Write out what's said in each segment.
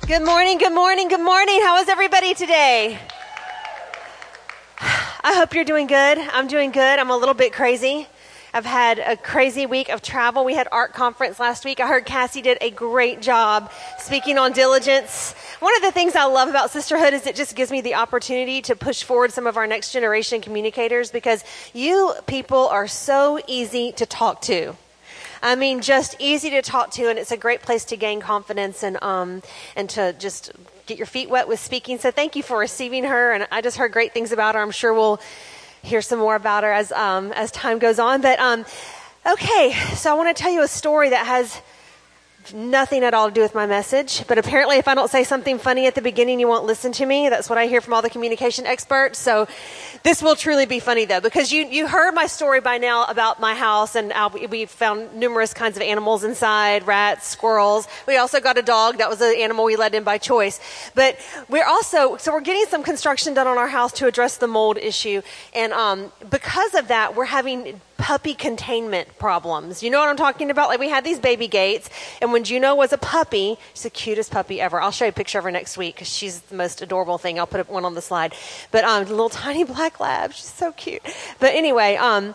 Good morning, good morning, good morning. How is everybody today? I hope you're doing good. I'm doing good. I'm a little bit crazy. I've had a crazy week of travel. We had art conference last week. I heard Cassie did a great job speaking on diligence. One of the things I love about sisterhood is it just gives me the opportunity to push forward some of our next generation communicators, because you people are so easy to talk to. I mean, just easy to talk to, and it's a great place to gain confidence and to just get your feet wet with speaking. So thank you for receiving her, and I just heard great things about her. I'm sure we'll hear some more about her as time goes on. But okay, so I want to tell you a story that has nothing at all to do with my message, but apparently if I don't say something funny at the beginning, you won't listen to me. That's what I hear from all the communication experts. So this will truly be funny, though, because you heard my story by now about my house, and we found numerous kinds of animals inside: rats, squirrels. We also got a dog. That was an animal we let in by choice. But we're getting some construction done on our house to address the mold issue, and because of that, we're having puppy containment problems. You know what I'm talking about? Like, we had these baby gates, and when Juno was a puppy, she's the cutest puppy ever. I'll show you a picture of her next week because she's the most adorable thing. I'll put one on the slide. But the little tiny black lab, she's so cute. But anyway, when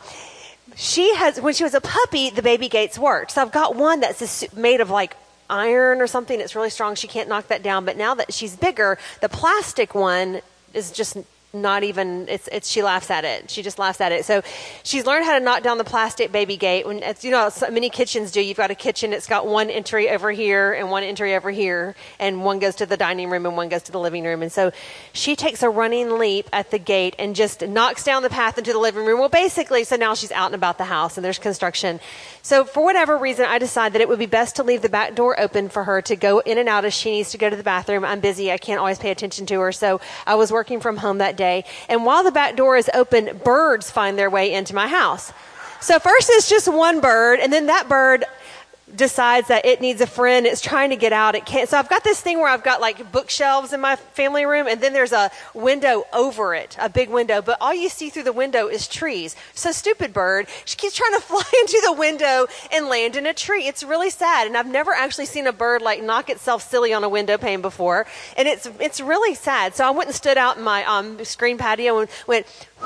she was a puppy, the baby gates worked. So I've got one that's made of like iron or something. It's really strong. She can't knock that down. But now that she's bigger, the plastic one is just not even, she laughs at it. She just laughs at it. So she's learned how to knock down the plastic baby gate. When it's, so many kitchens do. You've got a kitchen, it's got one entry over here and one entry over here, and one goes to the dining room and one goes to the living room. And so she takes a running leap at the gate and just knocks down the path into the living room. Well, basically, so now she's out and about the house and there's construction. So for whatever reason, I decided that it would be best to leave the back door open for her to go in and out as she needs to go to the bathroom. I'm busy. I can't always pay attention to her. So I was working from home that day. And while the back door is open, birds find their way into my house. So first it's just one bird, and then that bird decides that it needs a friend. It's trying to get out. It can't. So I've got this thing where I've got like bookshelves in my family room, and then there's a window over it, a big window, but all you see through the window is trees. So stupid bird, she keeps trying to fly into the window and land in a tree. It's really sad, and I've never actually seen a bird like knock itself silly on a window pane before, and it's really sad. So I went and stood out in my screen patio and went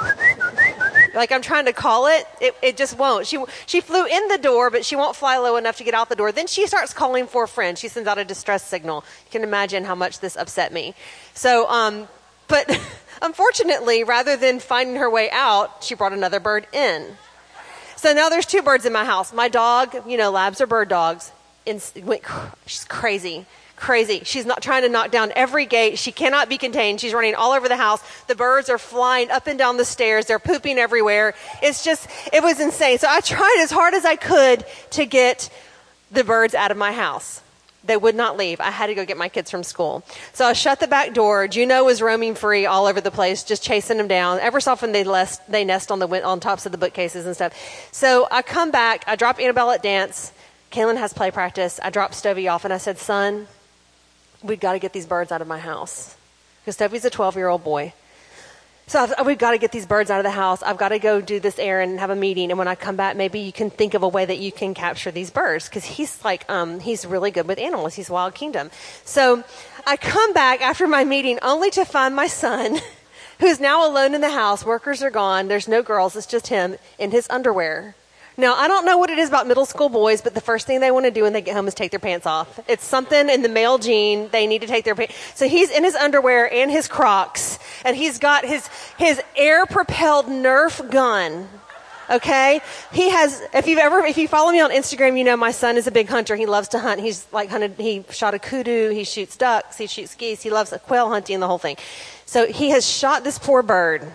like I'm trying to call it. It just won't. She flew in the door, but she won't fly low enough to get out the door. Then she starts calling for a friend. She sends out a distress signal. You can imagine how much this upset me. So, but unfortunately, rather than finding her way out, she brought another bird in. So now there's two birds in my house. My dog, labs are bird dogs. She's crazy. She's not trying to knock down every gate. She cannot be contained. She's running all over the house. The birds are flying up and down the stairs. They're pooping everywhere. It was insane. So I tried as hard as I could to get the birds out of my house. They would not leave. I had to go get my kids from school. So I shut the back door. Juno was roaming free all over the place, just chasing them down. Ever so often they nest on tops of the bookcases and stuff. So I come back. I drop Annabelle at dance. Kaylin has play practice. I drop Stovey off, and I said, son, we've got to get these birds out of my house. Because Stovey's a 12-year-old boy. So we've got to get these birds out of the house. I've got to go do this errand and have a meeting. And when I come back, maybe you can think of a way that you can capture these birds. Because he's he's really good with animals. He's Wild Kingdom. So I come back after my meeting only to find my son, who's now alone in the house. Workers are gone. There's no girls. It's just him in his underwear. Now, I don't know what it is about middle school boys, but the first thing they want to do when they get home is take their pants off. It's something in the male gene. They need to take their pants. So he's in his underwear and his Crocs, and he's got his air-propelled Nerf gun. Okay? He has, if you follow me on Instagram, you know my son is a big hunter. He loves to hunt. He's like hunted, he shot a kudu, he shoots ducks, he shoots geese, he loves quail hunting, the whole thing. So he has shot this poor bird.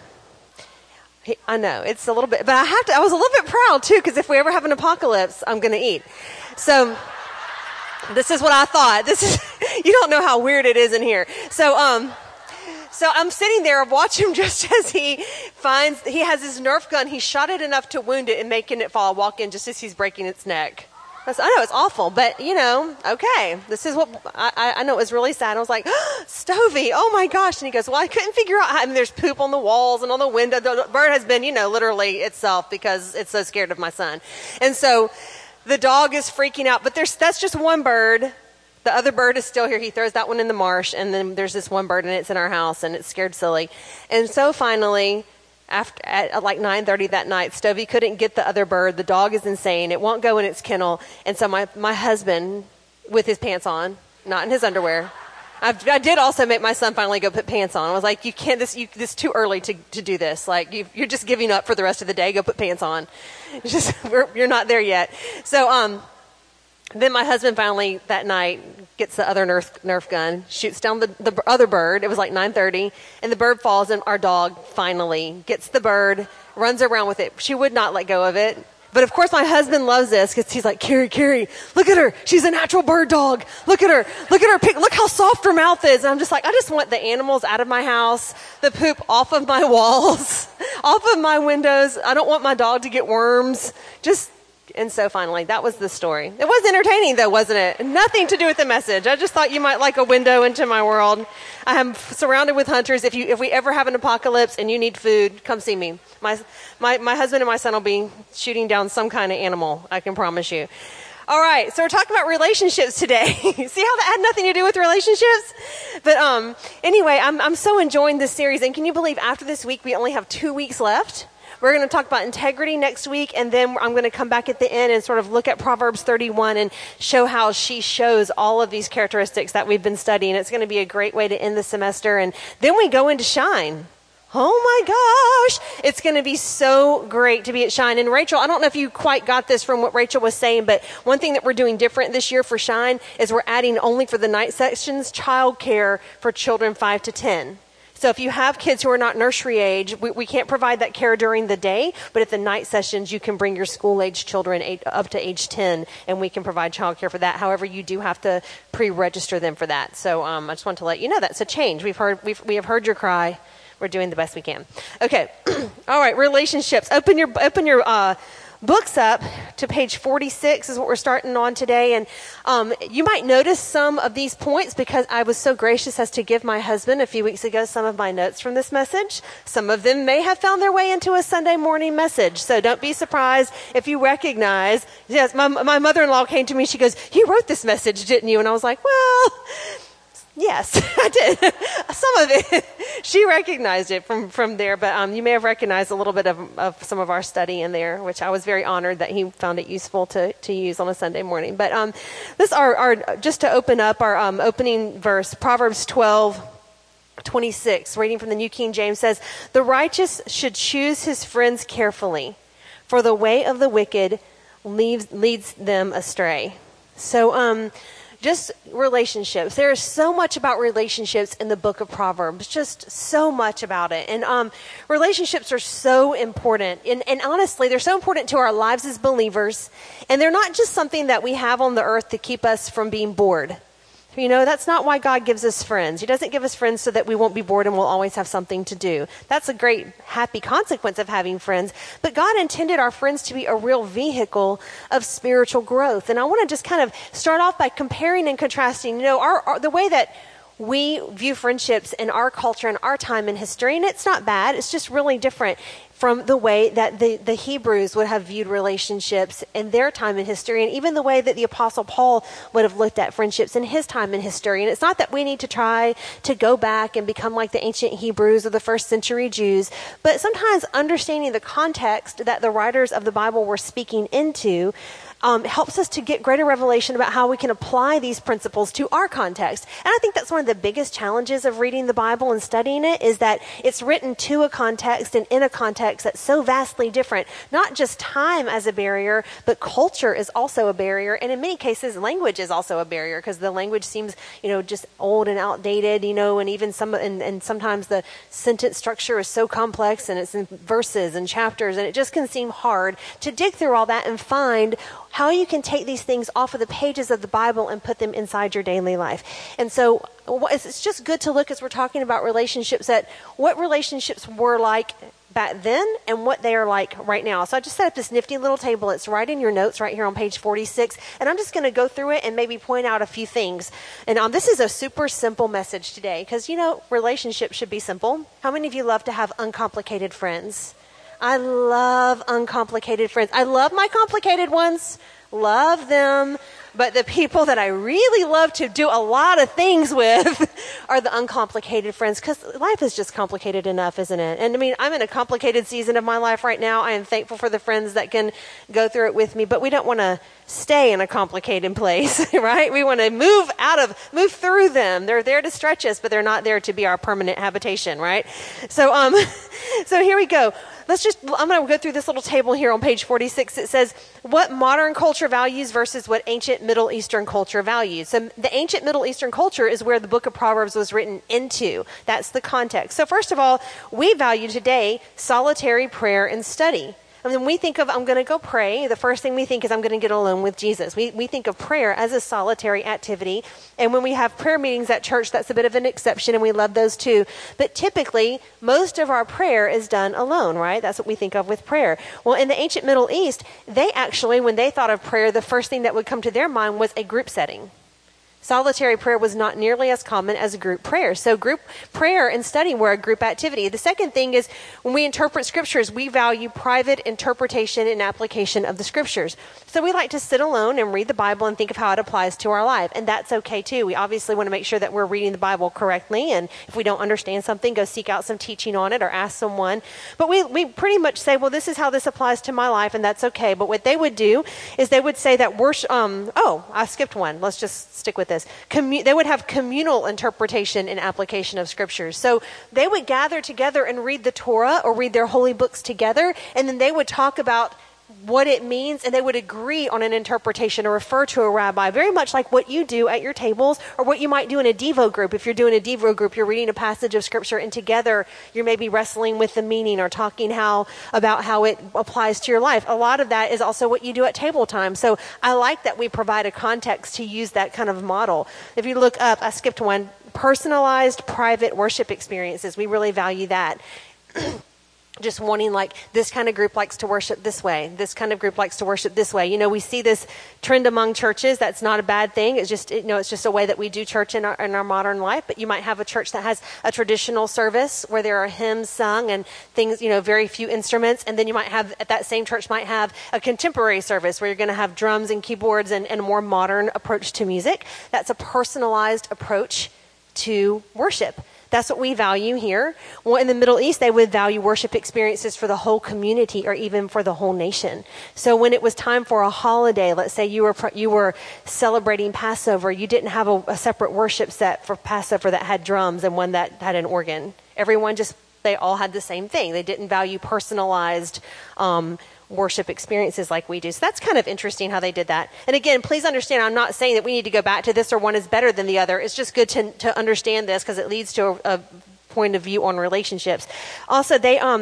I know, it's a little bit, but I was a little bit proud too, because if we ever have an apocalypse, I'm going to eat. So this is what I thought. You don't know how weird it is in here. So I'm sitting there watching him just as he has his Nerf gun. He shot it enough to wound it and making it fall. I walk in just as he's breaking its neck. I know it's awful, but okay. This is what I know. It was really sad. I was like, Stovey, oh my gosh. And he goes, well, I couldn't figure out how, there's poop on the walls and on the window. The bird has been, literally itself because it's so scared of my son. And so the dog is freaking out, but that's just one bird. The other bird is still here. He throws that one in the marsh, and then there's this one bird, and it's in our house, and it's scared silly. And so finally, at like 9:30 that night, Stovey couldn't get the other bird. The dog is insane. It won't go in its kennel. And so my husband, with his pants on, not in his underwear, I did also make my son finally go put pants on. I was like, you can't, this is too early to do this. Like, you're just giving up for the rest of the day. Go put pants on. It's just, you're not there yet. So, then my husband finally that night gets the other Nerf gun, shoots down the other bird. It was like 9:30, and the bird falls, and our dog finally gets the bird, runs around with it. She would not let go of it. But of course my husband loves this because he's like, Carrie, look at her. She's a natural bird dog. Look at her. Look how soft her mouth is. And I'm just like, I just want the animals out of my house, the poop off of my walls, off of my windows. I don't want my dog to get worms. And so finally, that was the story. It was entertaining, though, wasn't it? Nothing to do with the message. I just thought you might like a window into my world. I am surrounded with hunters. If we ever have an apocalypse and you need food, come see me. My husband and my son will be shooting down some kind of animal, I can promise you. All right, so we're talking about relationships today. See how that had nothing to do with relationships? But anyway, I'm so enjoying this series. And can you believe after this week, we only have 2 weeks left? We're going to talk about integrity next week, and then I'm going to come back at the end and sort of look at Proverbs 31 and show how she shows all of these characteristics that we've been studying. It's going to be a great way to end the semester, and then we go into Shine. Oh my gosh, it's going to be so great to be at Shine. And Rachel, I don't know if you quite got this from what Rachel was saying, but one thing that we're doing different this year for Shine is we're adding only for the night sections childcare for children 5 to 10. So if you have kids who are not nursery age, we can't provide that care during the day, but at the night sessions, you can bring your school-age children up to age 10, and we can provide childcare for that. However, you do have to pre-register them for that. So I just want to let you know that's a change. We have heard your cry. We're doing the best we can. Okay. All right. Relationships. Open your books up to page 46 is what we're starting on today. And you might notice some of these points because I was so gracious as to give my husband a few weeks ago some of my notes from this message. Some of them may have found their way into a Sunday morning message. So don't be surprised if you recognize. Yes, my mother-in-law came to me. She goes, "You wrote this message, didn't you?" And I was like, well, yes, I did. Some of it. She recognized it from there, but you may have recognized a little bit of some of our study in there, which I was very honored that he found it useful to use on a Sunday morning. But this our just to open up our opening verse, Proverbs 12:26, reading from the New King James says, "The righteous should choose his friends carefully, for the way of the wicked leads them astray." So just relationships. There is so much about relationships in the book of Proverbs, just so much about it. And relationships are so important. And honestly, they're so important to our lives as believers. And they're not just something that we have on the earth to keep us from being bored. You know, that's not why God gives us friends. He doesn't give us friends so that we won't be bored and we'll always have something to do. That's a great, happy consequence of having friends. But God intended our friends to be a real vehicle of spiritual growth. And I want to just kind of start off by comparing and contrasting, you know, the way that we view friendships in our culture and our time in history. And it's not bad. It's just really different from the way that the Hebrews would have viewed relationships in their time in history, and even the way that the Apostle Paul would have looked at friendships in his time in history. And it's not that we need to try to go back and become like the ancient Hebrews or the first century Jews, but sometimes understanding the context that the writers of the Bible were speaking into helps us to get greater revelation about how we can apply these principles to our context. And I think that's one of the biggest challenges of reading the Bible and studying it, is that it's written to a context and in a context that's so vastly different. Not just time as a barrier, but culture is also a barrier. And in many cases, language is also a barrier, because the language seems, you know, just old and outdated, you know, and even and sometimes the sentence structure is so complex, and it's in verses and chapters, and it just can seem hard to dig through all that and find how you can take these things off of the pages of the Bible and put them inside your daily life. And so it's just good to look, as we're talking about relationships, at what relationships were like back then and what they are like right now. So I just set up this nifty little table. It's right in your notes right here on page 46. And I'm just going to go through it and maybe point out a few things. And this is a super simple message today, because, you know, relationships should be simple. How many of you love to have uncomplicated friends? I love uncomplicated friends. I love my complicated ones. Love them. But the people that I really love to do a lot of things with are the uncomplicated friends, because life is just complicated enough, isn't it? And I mean, I'm in a complicated season of my life right now. I am thankful for the friends that can go through it with me, but we don't want to stay in a complicated place, right? We want to move through them. They're there to stretch us, but they're not there to be our permanent habitation, right? So, so here we go. I'm going to go through this little table here on page 46. It says what modern culture values versus what ancient Middle Eastern culture values. So the ancient Middle Eastern culture is where the book of Proverbs was written into. That's the context. So first of all, we value today solitary prayer and study. And when we think of, I'm going to go pray, the first thing we think is I'm going to get alone with Jesus. We think of prayer as a solitary activity. And when we have prayer meetings at church, that's a bit of an exception, and we love those too. But typically, most of our prayer is done alone, right? That's what we think of with prayer. Well, in the ancient Middle East, they actually, when they thought of prayer, the first thing that would come to their mind was a group setting. Solitary prayer was not nearly as common as group prayer. So group prayer and study were a group activity. The second thing is when we interpret scriptures, we value private interpretation and application of the scriptures. So we like to sit alone and read the Bible and think of how it applies to our life. And that's okay too. We obviously want to make sure that we're reading the Bible correctly. And if we don't understand something, go seek out some teaching on it or ask someone. But we pretty much say, well, this is how this applies to my life, and that's okay. But what they would do is they would say that worship, I skipped one. Let's just stick with this. They would have communal interpretation and application of scriptures. So they would gather together and read the Torah or read their holy books together, and then they would talk about what it means, and they would agree on an interpretation or refer to a rabbi, very much like what you do at your tables or what you might do in a Devo group. If you're doing a Devo group, you're reading a passage of scripture, and together you're maybe wrestling with the meaning or talking about how it applies to your life. A lot of that is also what you do at table time. So I like that we provide a context to use that kind of model. If you look up, I skipped one, personalized private worship experiences. We really value that. Just wanting, like, this kind of group likes to worship this way. This kind of group likes to worship this way. You know, we see this trend among churches. That's not a bad thing. It's just, it's just a way that we do church in our modern life. But you might have a church that has a traditional service where there are hymns sung and things, very few instruments. And then you might have, at that same church might have a contemporary service where you're going to have drums and keyboards and a more modern approach to music. That's a personalized approach to worship. That's what we value here. Well, in the Middle East, they would value worship experiences for the whole community or even for the whole nation. So when it was time for a holiday, let's say you were celebrating Passover, you didn't have a separate worship set for Passover that had drums and one that had an organ. They all had the same thing. They didn't value personalized worship experiences like we do. So that's kind of interesting how they did that. And again, please understand, I'm not saying that we need to go back to this or one is better than the other. It's just good to understand this because it leads to a point of view on relationships. Also,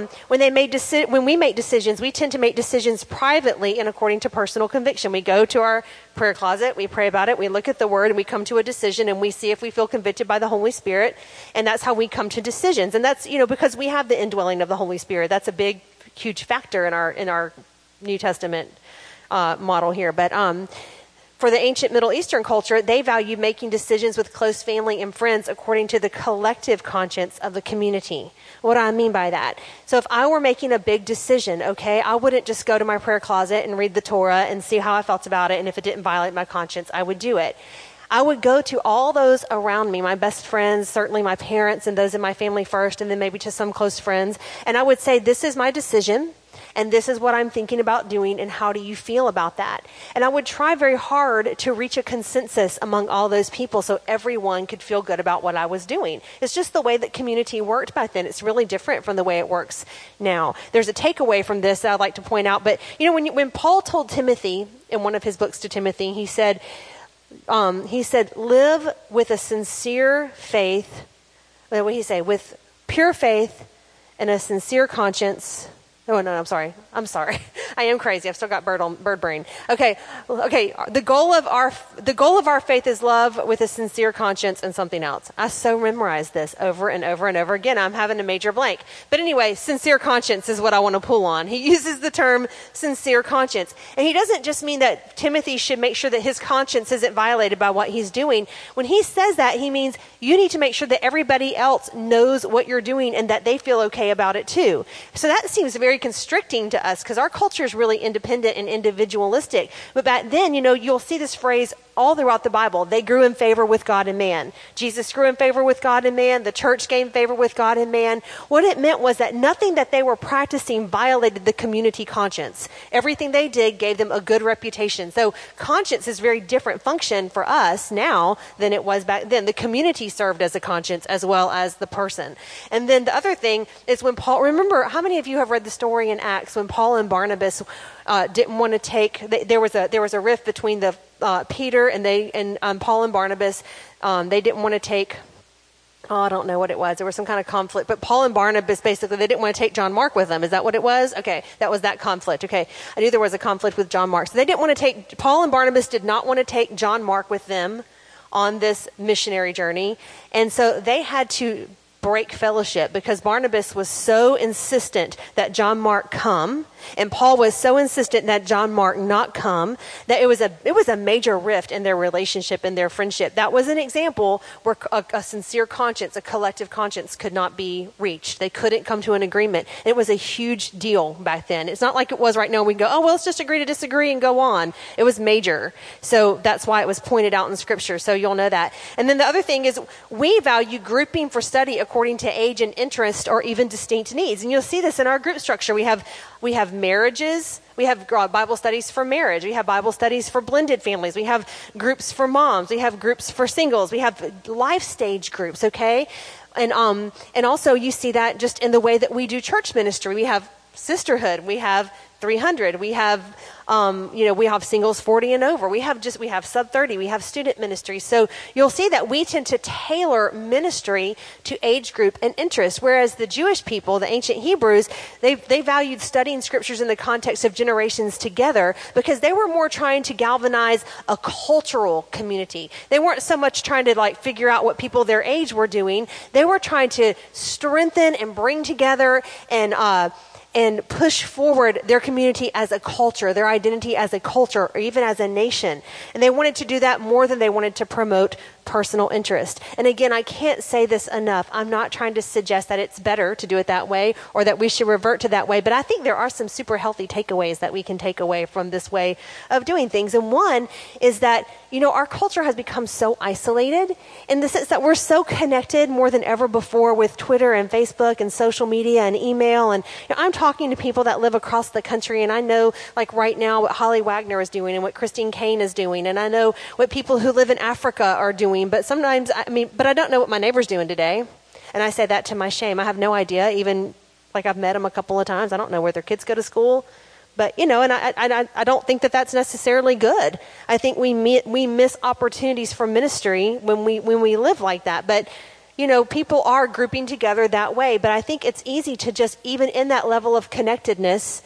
when we make decisions, we tend to make decisions privately and according to personal conviction. We go to our prayer closet, we pray about it, we look at the word, and we come to a decision, and we see if we feel convicted by the Holy Spirit, and that's how we come to decisions. And that's, because we have the indwelling of the Holy Spirit. That's a big, huge factor in our New Testament model here. But for the ancient Middle Eastern culture, they valued making decisions with close family and friends according to the collective conscience of the community. What do I mean by that? So if I were making a big decision, I wouldn't just go to my prayer closet and read the Torah and see how I felt about it, and if it didn't violate my conscience, I would do it. I would go to all those around me, my best friends, certainly my parents and those in my family first, and then maybe to some close friends, and I would say, this is my decision, and this is what I'm thinking about doing, and how do you feel about that? And I would try very hard to reach a consensus among all those people so everyone could feel good about what I was doing. It's just the way that community worked back then. It's really different from the way it works now. There's a takeaway from this that I'd like to point out, but when Paul told Timothy in one of his books to Timothy, he said, live with a sincere faith, what did he say? With pure faith and a sincere conscience. Oh, no, I'm sorry. I am crazy. I've still got bird brain. Okay. The goal of our faith is love with a sincere conscience and something else. I so memorized this over and over and over again. I'm having a major blank. But anyway, sincere conscience is what I want to pull on. He uses the term sincere conscience. And he doesn't just mean that Timothy should make sure that his conscience isn't violated by what he's doing. When he says that, he means you need to make sure that everybody else knows what you're doing and that they feel okay about it too. So that seems very constricting to us because our culture is really independent and individualistic. But back then, you'll see this phrase all throughout the Bible, they grew in favor with God and man. Jesus grew in favor with God and man. The church gained favor with God and man. What it meant was that nothing that they were practicing violated the community conscience. Everything they did gave them a good reputation. So conscience is a very different function for us now than it was back then. The community served as a conscience as well as the person. And then the other thing is when Paul, remember, how many of you have read the story in Acts when Paul and Barnabas didn't want to take, there was a rift between the Peter and Paul and Barnabas. They didn't want to take, I don't know what it was. There was some kind of conflict. But Paul and Barnabas, basically, they didn't want to take John Mark with them. Is that what it was? Okay, that was that conflict. Okay, I knew there was a conflict with John Mark. So they didn't want to take, Paul and Barnabas did not want to take John Mark with them on this missionary journey. And so they had to break fellowship because Barnabas was so insistent that John Mark come, and Paul was so insistent that John Mark not come, that it was a major rift in their relationship and their friendship. That was an example where a sincere conscience, a collective conscience could not be reached. They couldn't come to an agreement. It was a huge deal back then. It's not like it was right now. We can go, oh, well, let's just agree to disagree and go on. It was major. So that's why it was pointed out in Scripture. So you'll know that. And then the other thing is we value grouping for study according to age and interest or even distinct needs. And you'll see this in our group structure. We have marriages. We have Bible studies for marriage. We have Bible studies for blended families. We have groups for moms. We have groups for singles. We have life stage groups, okay? And also you see that just in the way that we do church ministry. We have sisterhood. We have 300. We have, we have singles 40 and over. We have sub 30. We have student ministry. So you'll see that we tend to tailor ministry to age group and interest. Whereas the Jewish people, the ancient Hebrews, they valued studying scriptures in the context of generations together because they were more trying to galvanize a cultural community. They weren't so much trying to figure out what people their age were doing. They were trying to strengthen and bring together and push forward their community as a culture, their identity as a culture, or even as a nation. And they wanted to do that more than they wanted to promote personal interest. And again, I can't say this enough. I'm not trying to suggest that it's better to do it that way or that we should revert to that way, but I think there are some super healthy takeaways that we can take away from this way of doing things. And one is that, our culture has become so isolated in the sense that we're so connected more than ever before with Twitter and Facebook and social media and email. And I'm talking to people that live across the country, and I know right now what Holly Wagner is doing and what Christine Kane is doing, and I know what people who live in Africa are doing. But sometimes, but I don't know what my neighbor's doing today. And I say that to my shame. I have no idea. Even I've met them a couple of times. I don't know where their kids go to school. But, and I don't think that that's necessarily good. I think we miss opportunities for ministry when we live like that. But, people are grouping together that way. But I think it's easy to just, even in that level of connectedness,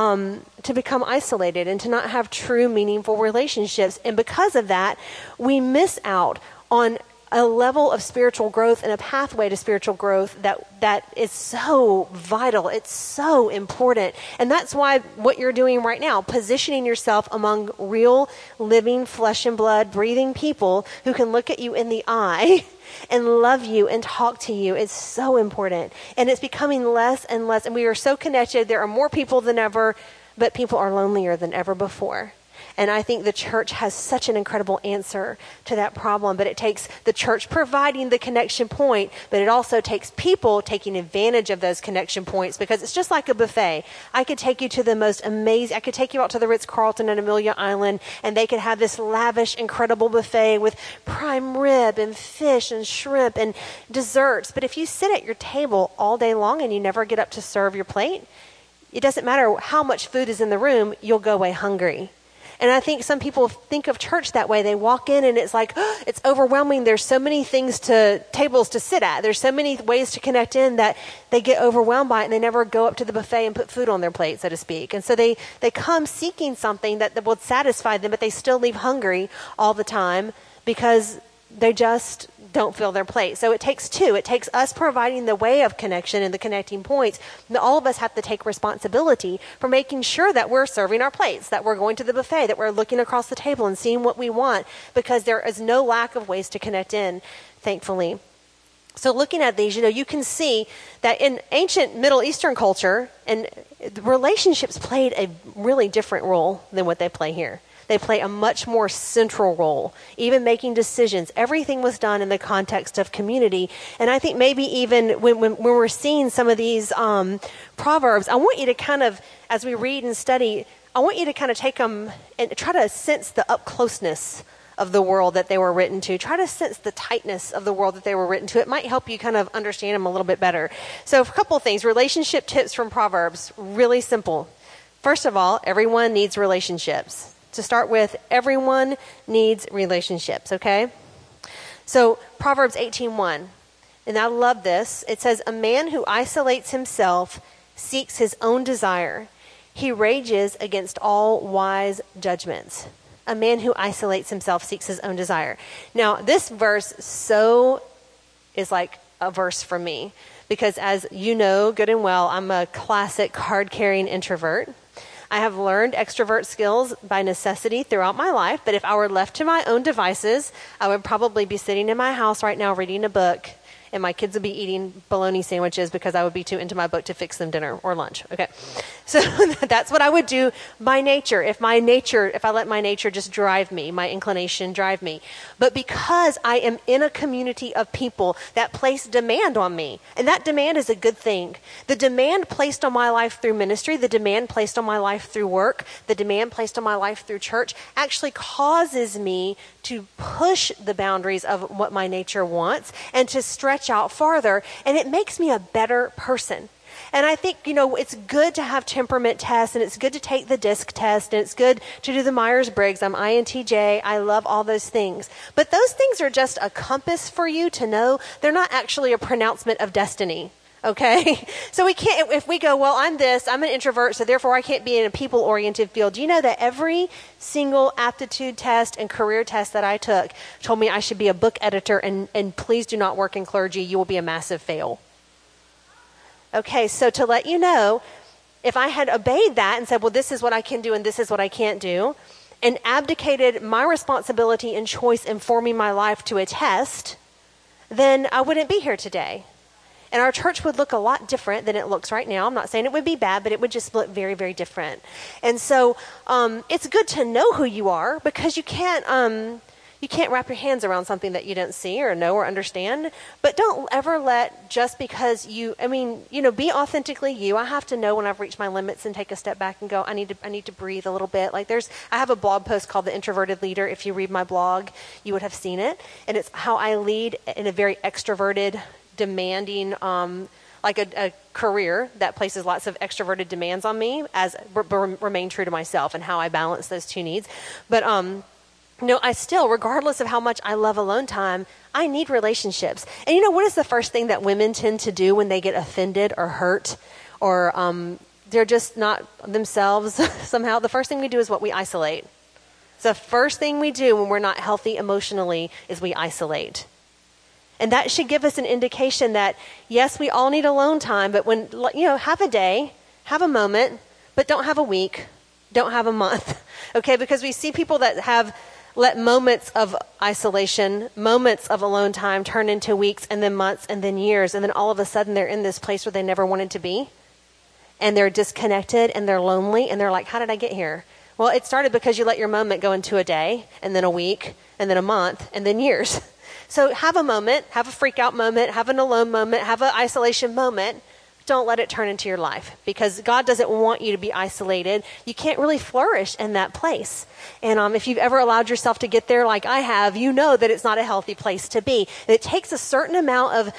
to become isolated and to not have true, meaningful relationships. And because of that, we miss out on a level of spiritual growth and a pathway to spiritual growth that is so vital. It's so important. And that's why what you're doing right now, positioning yourself among real, living, flesh and blood, breathing people who can look at you in the eye and love you and talk to you, is so important. And it's becoming less and less. And we are so connected. There are more people than ever, but people are lonelier than ever before. And I think the church has such an incredible answer to that problem. But it takes the church providing the connection point, but it also takes people taking advantage of those connection points, because it's just like a buffet. I could take you to the most amazing, I could take you out to the Ritz-Carlton in Amelia Island, and they could have this lavish, incredible buffet with prime rib and fish and shrimp and desserts. But if you sit at your table all day long and you never get up to serve your plate, it doesn't matter how much food is in the room, you'll go away hungry. And I think some people think of church that way. They walk in and it's it's overwhelming. There's so many tables to sit at. There's so many ways to connect in that they get overwhelmed by it, and they never go up to the buffet and put food on their plate, so to speak. And so they come seeking something that will satisfy them, but they still leave hungry all the time because they just don't fill their plate. So it takes two. It takes us providing the way of connection and the connecting points. And all of us have to take responsibility for making sure that we're serving our plates, that we're going to the buffet, that we're looking across the table and seeing what we want, because there is no lack of ways to connect in, thankfully. So looking at these, you can see that in ancient Middle Eastern culture, and relationships played a really different role than what they play here. They play a much more central role. Even making decisions, everything was done in the context of community. And I think maybe even when we're seeing some of these Proverbs, I want you to kind of, as we read and study, I want you to kind of take them and try to sense the up-closeness of the world that they were written to. Try to sense the tightness of the world that they were written to. It might help you kind of understand them a little bit better. So a couple of things. Relationship tips from Proverbs. Really simple. First of all, everyone needs relationships. To start with, everyone needs relationships, okay? So Proverbs 18:1, and I love this. It says, a man who isolates himself seeks his own desire. He rages against all wise judgments. A man who isolates himself seeks his own desire. Now, this verse is like a verse for me because, as you know good and well, I'm a classic card-carrying introvert. I have learned extrovert skills by necessity throughout my life, but if I were left to my own devices, I would probably be sitting in my house right now reading a book, and my kids would be eating bologna sandwiches because I would be too into my book to fix them dinner or lunch. Okay. So that's what I would do by nature. If I let my nature just drive me, my inclination drive me. But because I am in a community of people that place demand on me, and that demand is a good thing. The demand placed on my life through ministry, the demand placed on my life through work, the demand placed on my life through church actually causes me to push the boundaries of what my nature wants and to stretch out farther, and it makes me a better person. And I think, it's good to have temperament tests, and it's good to take the DISC test, and it's good to do the Myers-Briggs. I'm INTJ. I love all those things. But those things are just a compass for you to know. They're not actually a pronouncement of destiny. Okay? So we can't, if we go, well, I'm an introvert, so therefore I can't be in a people-oriented field. Do you know that every single aptitude test and career test that I took told me I should be a book editor, and please do not work in clergy. You will be a massive fail. Okay, so to let you know, if I had obeyed that and said, well, this is what I can do and this is what I can't do, and abdicated my responsibility and choice in forming my life to a test, then I wouldn't be here today. And our church would look a lot different than it looks right now. I'm not saying it would be bad, but it would just look very, very different. And so it's good to know who you are, because you can't wrap your hands around something that you don't see or know or understand. But don't ever let, just because be authentically you. I have to know when I've reached my limits and take a step back and go, I need to breathe a little bit. Like I have a blog post called The Introverted Leader. If you read my blog, you would have seen it. And it's how I lead in a very extroverted, demanding, like a career that places lots of extroverted demands on me, as remain true to myself, and how I balance those two needs. But I still, regardless of how much I love alone time, I need relationships. And what is the first thing that women tend to do when they get offended or hurt, or they're just not themselves somehow? The first thing we do is we isolate. So the first thing we do when we're not healthy emotionally is we isolate. And that should give us an indication that, yes, we all need alone time, but when, have a day, have a moment, but don't have a week, don't have a month, okay? Because we see people that have let moments of isolation, moments of alone time turn into weeks and then months and then years, and then all of a sudden they're in this place where they never wanted to be, and they're disconnected and they're lonely, and they're like, how did I get here? Well, it started because you let your moment go into a day, and then a week, and then a month, and then years. So have a moment, have a freak out moment, have an alone moment, have an isolation moment. Don't let it turn into your life, because God doesn't want you to be isolated. You can't really flourish in that place. And if you've ever allowed yourself to get there like I have, you know that it's not a healthy place to be. And it takes a certain amount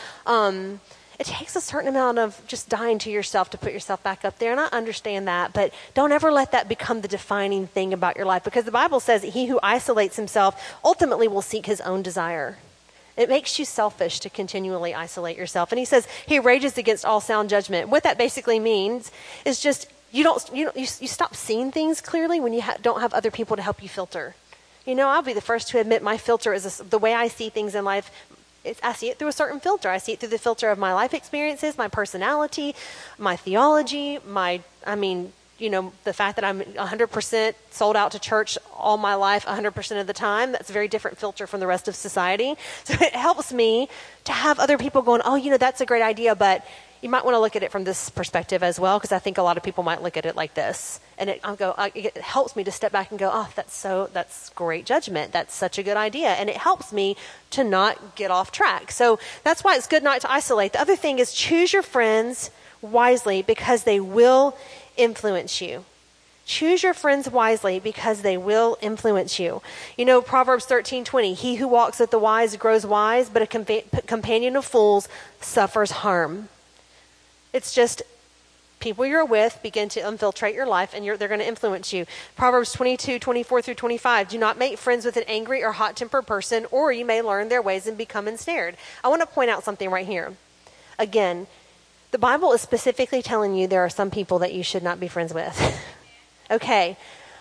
of just dying to yourself to put yourself back up there. And I understand that, but don't ever let that become the defining thing about your life, because the Bible says that he who isolates himself ultimately will seek his own desire. It makes you selfish to continually isolate yourself. And he says he rages against all sound judgment. What that basically means is just you stop seeing things clearly when you don't have other people to help you filter. I'll be the first to admit my filter is the way I see things in life. I see it through a certain filter. I see it through the filter of my life experiences, my personality, my theology, the fact that I'm 100% sold out to church all my life, 100% of the time. That's a very different filter from the rest of society. So it helps me to have other people going, oh, that's a great idea, but you might want to look at it from this perspective as well, because I think a lot of people might look at it like this. And it helps me to step back and go, oh, that's great judgment. That's such a good idea. And it helps me to not get off track. So that's why it's good not to isolate. The other thing is choose your friends wisely because they will influence you. Choose your friends wisely because they will influence you. You know, Proverbs 13:20, he who walks with the wise grows wise, but a companion of fools suffers harm. It's just people you're with begin to infiltrate your life, and they're going to influence you. Proverbs 22:24-25, do not make friends with an angry or hot-tempered person, or you may learn their ways and become ensnared. I want to point out something right here. Again, the Bible is specifically telling you there are some people that you should not be friends with. Okay,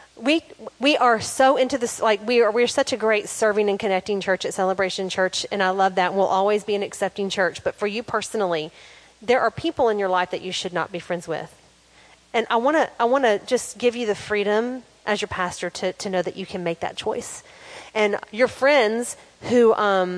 we are so into this, like we're such a great serving and connecting church at Celebration Church, and I love that. We'll always be an accepting church. But for you personally, there are people in your life that you should not be friends with. And I want to just give you the freedom as your pastor to know that you can make that choice. And your friends who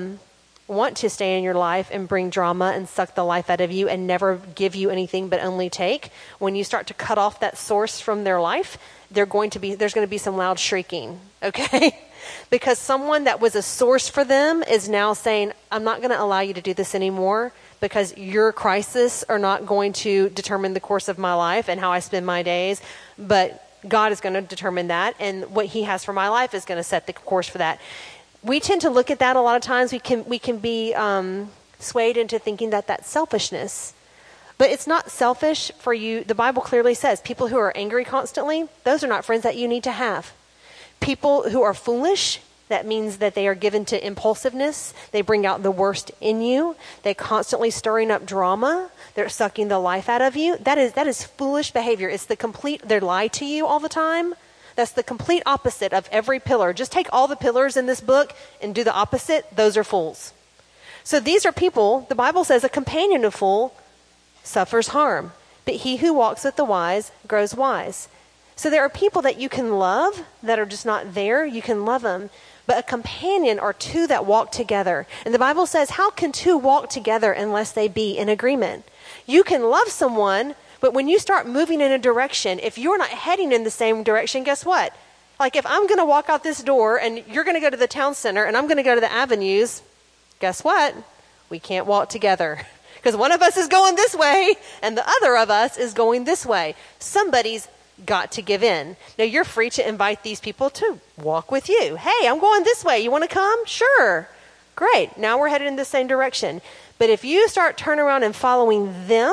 want to stay in your life and bring drama and suck the life out of you and never give you anything but only take, when you start to cut off that source from their life, there's going to be some loud shrieking, okay? Because someone that was a source for them is now saying, I'm not going to allow you to do this anymore because your crisis are not going to determine the course of my life and how I spend my days, but God is going to determine that, and what he has for my life is going to set the course for that. We tend to look at that a lot of times. We can be swayed into thinking that that's selfishness. But it's not selfish for you. The Bible clearly says people who are angry constantly, those are not friends that you need to have. People who are foolish, that means that they are given to impulsiveness. They bring out the worst in you. They're constantly stirring up drama. They're sucking the life out of you. That is foolish behavior. It's they lie to you all the time. That's the complete opposite of every pillar. Just take all the pillars in this book and do the opposite. Those are fools. So these are people, the Bible says, a companion of fool suffers harm, but he who walks with the wise grows wise. So there are people that you can love that are just not there. You can love them. But a companion are two that walk together. And the Bible says, how can two walk together unless they be in agreement? You can love someone, but when you start moving in a direction, if you're not heading in the same direction, guess what? Like if I'm going to walk out this door and you're going to go to the town center and I'm going to go to the avenues, guess what? We can't walk together because one of us is going this way and the other of us is going this way. Somebody's got to give in. Now you're free to invite these people to walk with you. Hey, I'm going this way. You want to come? Sure. Great. Now we're headed in the same direction. But if you start turning around and following them,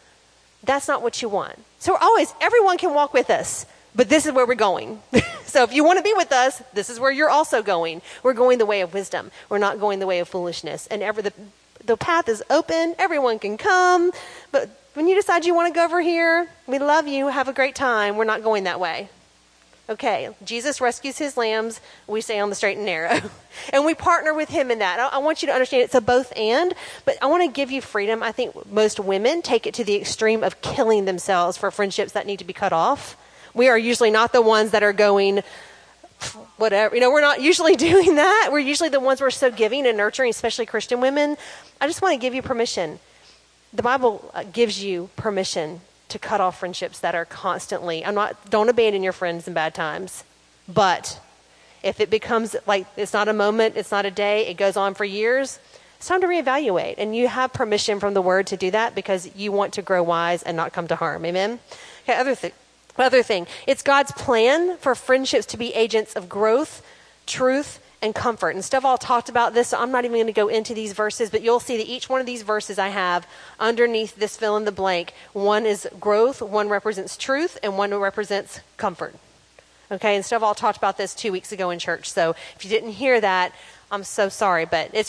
that's not what you want. So everyone can walk with us, but this is where we're going. So if you want to be with us, this is where you're also going. We're going the way of wisdom. We're not going the way of foolishness. And the path is open. Everyone can come. But when you decide you want to go over here, we love you. Have a great time. We're not going that way. Okay, Jesus rescues his lambs. We stay on the straight and narrow. And we partner with him in that. I want you to understand it's a both and, but I want to give you freedom. I think most women take it to the extreme of killing themselves for friendships that need to be cut off. We are usually not the ones that are going, whatever. We're not usually doing that. We're usually the ones who are so giving and nurturing, especially Christian women. I just want to give you permission. The Bible gives you permission to cut off friendships that are constantly, don't abandon your friends in bad times. But if it becomes like, it's not a moment, it's not a day, it goes on for years, it's time to reevaluate. And you have permission from the word to do that because you want to grow wise and not come to harm. Amen? Okay, other thing. It's God's plan for friendships to be agents of growth, truth, and comfort. And Stovall talked about this, so I'm not even going to go into these verses, but you'll see that each one of these verses I have underneath this fill in the blank. One is growth, one represents truth, and one represents comfort. Okay, and Stovall talked about this 2 weeks ago in church, so if you didn't hear that, I'm so sorry, but it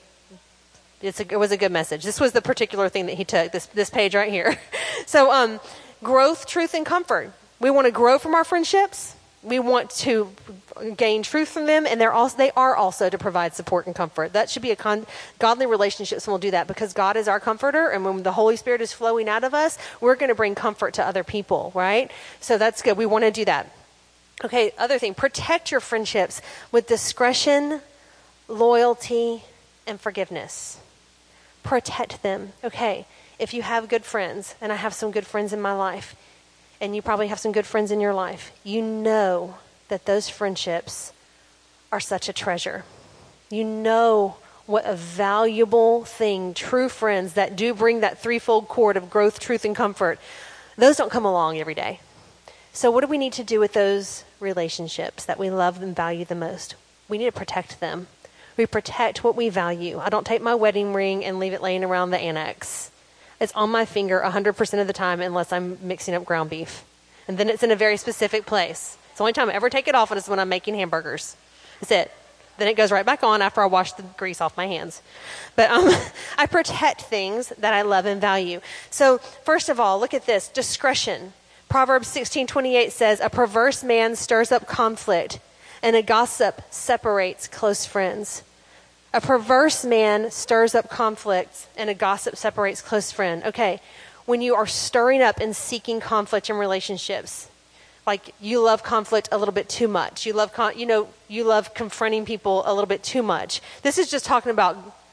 was a good message. This was the particular thing that he took, this page right here. So growth, truth, and comfort. We want to grow from our friendships. We want to gain truth from them, and they are also to provide support and comfort. That should be godly relationships, and we'll do that because God is our comforter, and when the Holy Spirit is flowing out of us, we're going to bring comfort to other people, right? So that's good. We want to do that. Okay, other thing, protect your friendships with discretion, loyalty, and forgiveness. Protect them. Okay, if you have good friends, and I have some good friends in my life, and you probably have some good friends in your life, you know that those friendships are such a treasure. You know what a valuable thing true friends that do bring that threefold cord of growth, truth, and comfort, those don't come along every day. So what do we need to do with those relationships that we love and value the most? We need to protect them. We protect what we value. I don't take my wedding ring and leave it laying around the annex. It's on my finger 100% of the time unless I'm mixing up ground beef. And then it's in a very specific place. It's the only time I ever take it off is when I'm making hamburgers. That's it. Then it goes right back on after I wash the grease off my hands. But I protect things that I love and value. So first of all, look at this, discretion. Proverbs 16:28 says, a perverse man stirs up conflict, and a gossip separates close friends. A perverse man stirs up conflict, and a gossip separates close friend. Okay, when you are stirring up and seeking conflict in relationships, like you love conflict a little bit too much. You love, you love confronting people a little bit too much. This is just talking about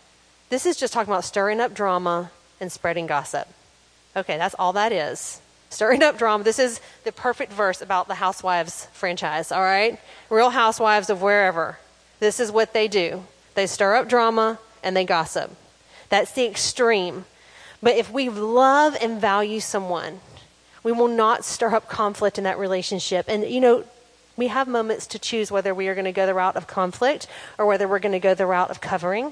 stirring up drama and spreading gossip. Okay, that's all that is. Stirring up drama. This is the perfect verse about the Housewives franchise, all right? Real Housewives of wherever. This is what they do. They stir up drama and they gossip. That's the extreme. But if we love and value someone, we will not stir up conflict in that relationship. And, we have moments to choose whether we are going to go the route of conflict or whether we're going to go the route of covering.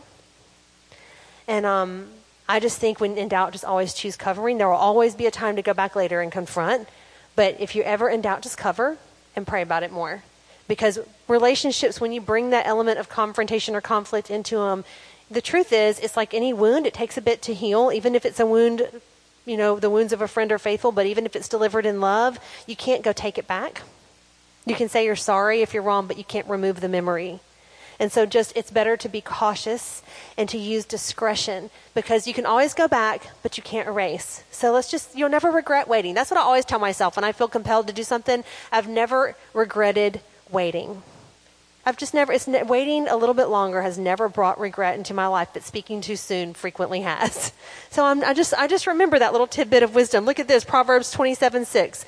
And I just think when in doubt, just always choose covering. There will always be a time to go back later and confront. But if you're ever in doubt, just cover and pray about it more. Because relationships, when you bring that element of confrontation or conflict into them, the truth is, it's like any wound. It takes a bit to heal, even if it's a wound. The wounds of a friend are faithful, but even if it's delivered in love, you can't go take it back. You can say you're sorry if you're wrong, but you can't remove the memory. And so it's better to be cautious and to use discretion, because you can always go back, but you can't erase. So you'll never regret waiting. That's what I always tell myself when I feel compelled to do something. I've never regretted waiting. Waiting a little bit longer has never brought regret into my life, but speaking too soon frequently has. So I just remember that little tidbit of wisdom. Look at this, Proverbs 27:6.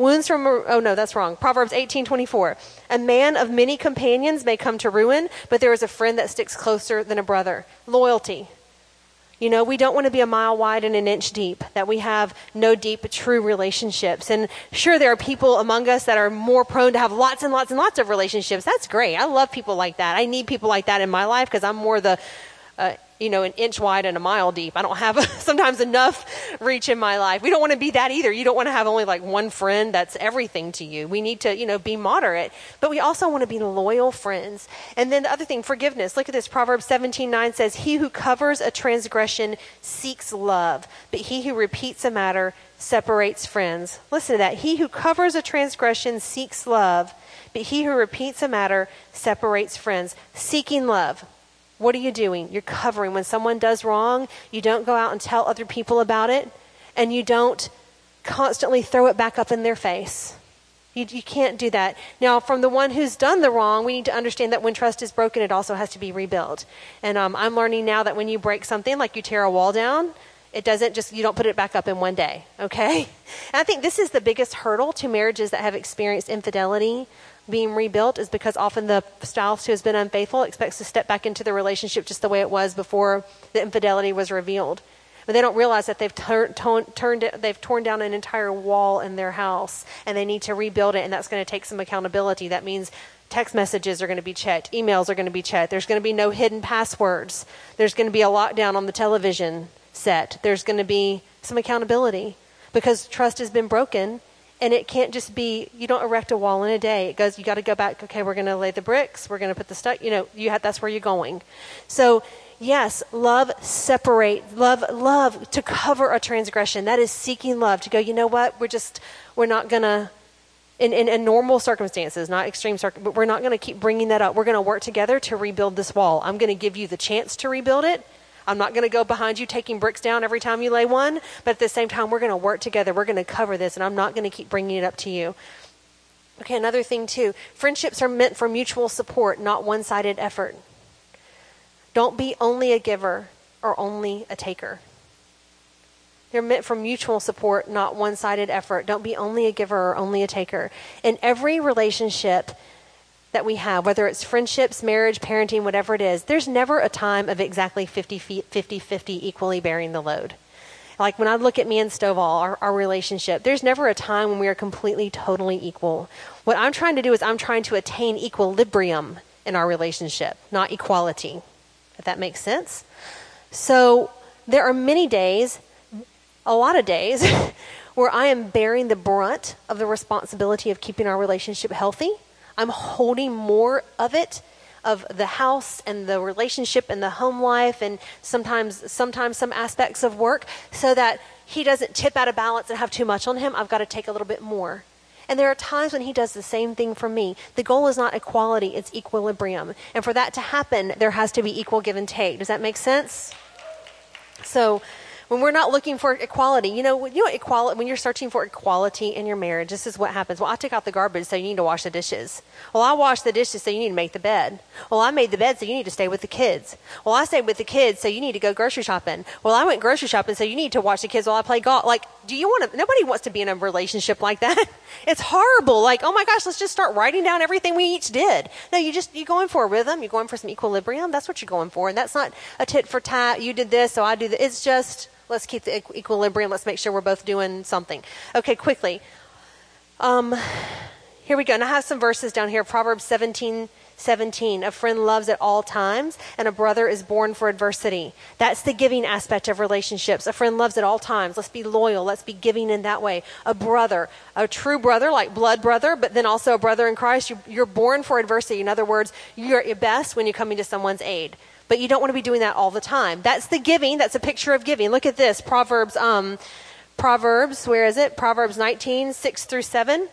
Proverbs 18:24. A man of many companions may come to ruin, but there is a friend that sticks closer than a brother. Loyalty. We don't want to be a mile wide and an inch deep, that we have no deep, true relationships. And sure, there are people among us that are more prone to have lots and lots and lots of relationships. That's great. I love people like that. I need people like that in my life because I'm more the, an inch wide and a mile deep. I don't have sometimes enough reach in my life. We don't want to be that either. You don't want to have only like one friend that's everything to you. We need to, be moderate, but we also want to be loyal friends. And then the other thing, forgiveness. Look at this. Proverbs 17:9 says, he who covers a transgression seeks love, but he who repeats a matter separates friends. Listen to that. He who covers a transgression seeks love, but he who repeats a matter separates friends. Seeking love. What are you doing? You're covering. When someone does wrong, you don't go out and tell other people about it, and you don't constantly throw it back up in their face. You can't do that. Now, from the one who's done the wrong, we need to understand that when trust is broken, it also has to be rebuilt. And I'm learning now that when you break something, like you tear a wall down, you don't put it back up in one day, okay? And I think this is the biggest hurdle to marriages that have experienced infidelity being rebuilt, is because often the spouse who has been unfaithful expects to step back into the relationship just the way it was before the infidelity was revealed. But they don't realize that they've torn down an entire wall in their house, and they need to rebuild it, and that's going to take some accountability. That means text messages are going to be checked, emails are going to be checked. There's going to be no hidden passwords. There's going to be a lockdown on the television set. There's going to be some accountability because trust has been broken. And it can't just be, you don't erect a wall in a day. It goes, you got to go back. Okay, we're going to lay the bricks. We're going to put the stuff, that's where you're going. So yes, love to cover a transgression. That is seeking love, to go, you know what? We're not going to, in normal circumstances, not extreme but we're not going to keep bringing that up. We're going to work together to rebuild this wall. I'm going to give you the chance to rebuild it. I'm not going to go behind you taking bricks down every time you lay one, but at the same time, we're going to work together. We're going to cover this, and I'm not going to keep bringing it up to you. Okay, another thing too, friendships are meant for mutual support, not one-sided effort. Don't be only a giver or only a taker. They're meant for mutual support, not one-sided effort. Don't be only a giver or only a taker. In every relationship that we have, whether it's friendships, marriage, parenting, whatever it is, there's never a time of exactly 50-50 equally bearing the load. Like when I look at me and Stovall, our relationship, there's never a time when we are completely, totally equal. What I'm trying to do is I'm trying to attain equilibrium in our relationship, not equality, if that makes sense. So there are many days, a lot of days, where I am bearing the brunt of the responsibility of keeping our relationship healthy. I'm holding more of it, of the house and the relationship and the home life and sometimes some aspects of work, so that he doesn't tip out of balance and have too much on him. I've got to take a little bit more. And there are times when he does the same thing for me. The goal is not equality, it's equilibrium. And for that to happen, there has to be equal give and take. Does that make sense? So when we're not looking for equality, equality, when you're searching for equality in your marriage, this is what happens. Well, I took out the garbage, so you need to wash the dishes. Well, I washed the dishes, so you need to make the bed. Well, I made the bed, so you need to stay with the kids. Well, I stayed with the kids, so you need to go grocery shopping. Well, I went grocery shopping, so you need to watch the kids while I play golf. Like, nobody wants to be in a relationship like that. It's horrible. Like, oh my gosh, let's just start writing down everything we each did. No, you're going for a rhythm. You're going for some equilibrium. That's what you're going for. And that's not a tit for tat. You did this, so I do this. It's just, let's keep the equilibrium. Let's make sure we're both doing something. Okay, quickly. Here we go. And I have some verses down here. Proverbs 17:17. A friend loves at all times, and a brother is born for adversity. That's the giving aspect of relationships. A friend loves at all times. Let's be loyal. Let's be giving in that way. A brother, a true brother, like blood brother, but then also a brother in Christ. You're born for adversity. In other words, you're at your best when you're coming to someone's aid. But you don't want to be doing that all the time. That's the giving. That's a picture of giving. Look at this. Proverbs, where is it? Proverbs 19:6-7.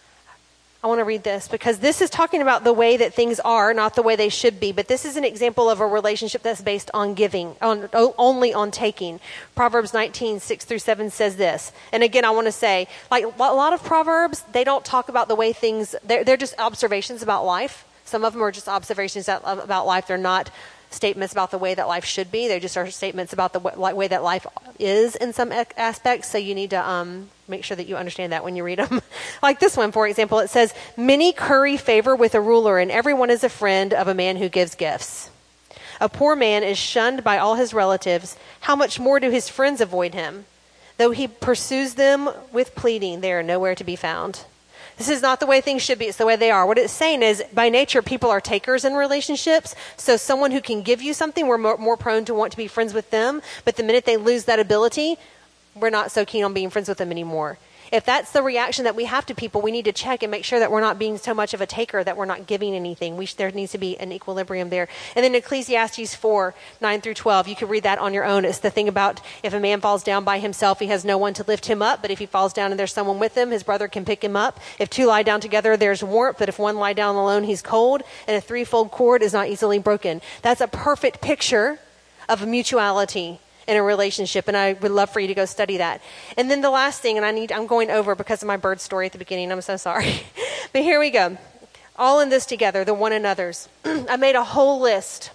I want to read this because this is talking about the way that things are, not the way they should be. But this is an example of a relationship that's based on giving, only on taking. Proverbs 19:6-7 says this. And again, I want to say, like a lot of Proverbs, they don't talk about the way things, they're just observations about life. Some of them are just observations about life. They're not statements about the way that life should be. They just are statements about the way that life is in some aspects. So you need to make sure that you understand that when you read them. Like this one, for example, it says, many curry favor with a ruler, and everyone is a friend of a man who gives gifts. A poor man is shunned by all his relatives. How much more do his friends avoid him? Though he pursues them with pleading, they are nowhere to be found. This is not the way things should be. It's the way they are. What it's saying is, by nature, people are takers in relationships. So someone who can give you something, we're more prone to want to be friends with them. But the minute they lose that ability, we're not so keen on being friends with them anymore. If that's the reaction that we have to people, we need to check and make sure that we're not being so much of a taker, that we're not giving anything. There needs to be an equilibrium there. And then Ecclesiastes 4:9-12, you can read that on your own. It's the thing about if a man falls down by himself, he has no one to lift him up. But if he falls down and there's someone with him, his brother can pick him up. If two lie down together, there's warmth. But if one lie down alone, he's cold. And a threefold cord is not easily broken. That's a perfect picture of mutuality in a relationship, and I would love for you to go study that. And then the last thing, and I'm going over because of my bird story at the beginning, I'm so sorry. But here we go. All in this together, the one another's. I made a whole list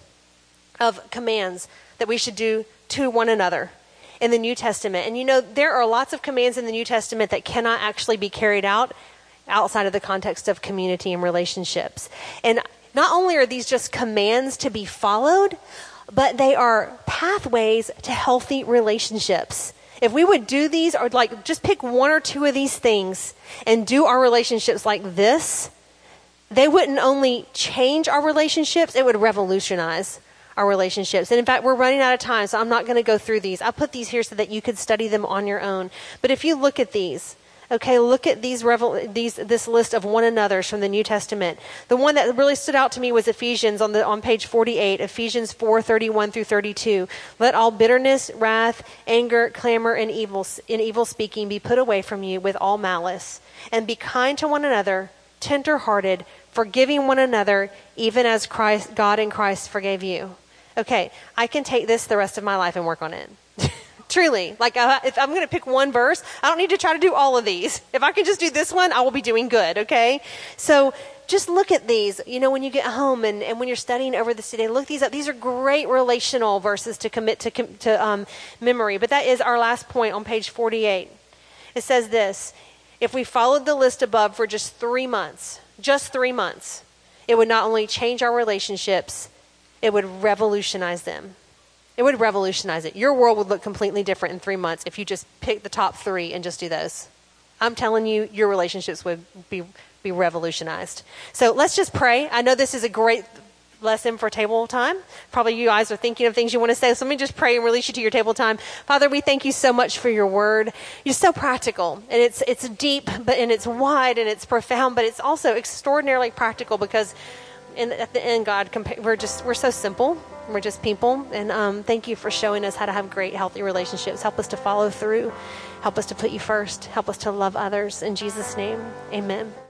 of commands that we should do to one another in the New Testament. And there are lots of commands in the New Testament that cannot actually be carried out outside of the context of community and relationships. And not only are these just commands to be followed, but they are pathways to healthy relationships. If we would do these, or just pick one or two of these things and do our relationships like this, they wouldn't only change our relationships, it would revolutionize our relationships. And in fact, we're running out of time, so I'm not going to go through these. I put these here so that you could study them on your own. But if you look at these, okay, look at this list of one another's from the New Testament. The one that really stood out to me was Ephesians on page 48, Ephesians 4:31-32. Let all bitterness, wrath, anger, clamor, and evil speaking be put away from you with all malice. And be kind to one another, tender-hearted, forgiving one another, even as God in Christ forgave you. Okay, I can take this the rest of my life and work on it. Truly, if I'm going to pick one verse, I don't need to try to do all of these. If I can just do this one, I will be doing good, okay? So just look at these, when you get home and when you're studying over this today, look these up. These are great relational verses to commit to memory. But that is our last point on page 48. It says this: if we followed the list above for just 3 months, it would not only change our relationships, it would revolutionize them. It would revolutionize it. Your world would look completely different in 3 months if you just pick the top 3 and just do those. I'm telling you, your relationships would be revolutionized. So let's just pray. I know this is a great lesson for table time. Probably you guys are thinking of things you want to say. So let me just pray and release you to your table time. Father, we thank you so much for your word. You're so practical, and it's deep, and it's wide, and it's profound, but it's also extraordinarily practical because at the end, God, we're so simple. We're just people. And thank you for showing us how to have great, healthy relationships. Help us to follow through. Help us to put you first. Help us to love others. In Jesus' name, amen.